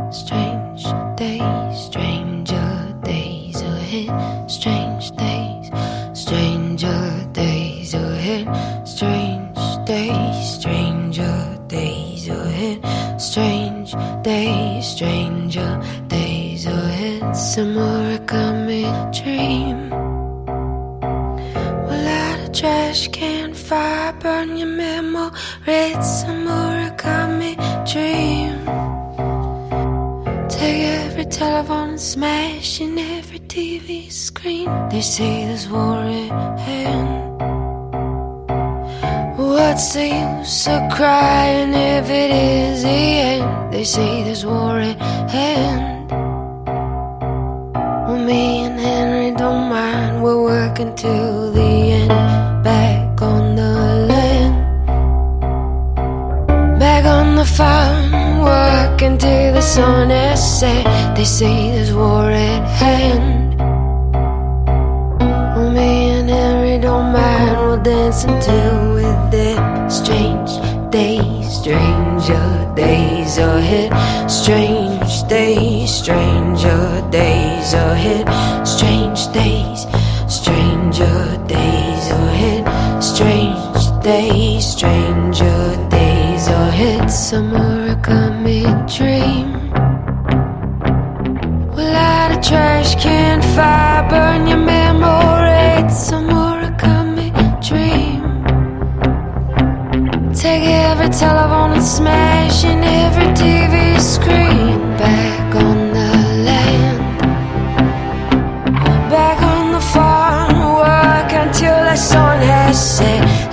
Strange days, stranger days ahead. Strange days, stranger days ahead. Strange days, stranger days ahead. Strange days, stranger days ahead. Some origami dream. Well, out of trash can, fire burn your memo. Read some origami dream. Take every telephone and smash in every TV screen. They say there's war at hand. What's the use of crying if it is the end? They say there's war at hand. Well, me and Henry don't mind. We're working till the end. Back on the land, back on the farm, working till the sun is set. They say there's war at hand. Well, me and Henry don't mind. We'll dance until we're dead. Strange days, stranger days ahead. Strange days, stranger days ahead. Strange days, stranger days ahead. Strange days, stranger days ahead. Some origami dream. Well, out of trash can, fire burn your memory. Some origami dream. Take every telephone and smash in every TV screen.